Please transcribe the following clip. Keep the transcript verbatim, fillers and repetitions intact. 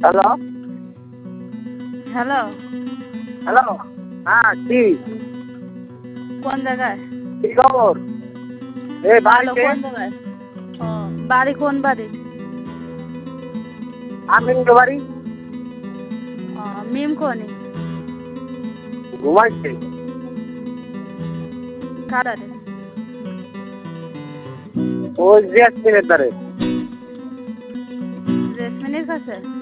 Hello hello hello হ্যাঁ কি কোন জায়গায়? কি খবর? এ ভালো। বাড়িতে কোন জায়গায়? ও বাড়ি কোন বাড়ি? আমিন বাড়ি ও মিম কোনি ঘুমাইছে। কারারে ওই জেসমিনের দ্বারে জেসমিনের কাছে?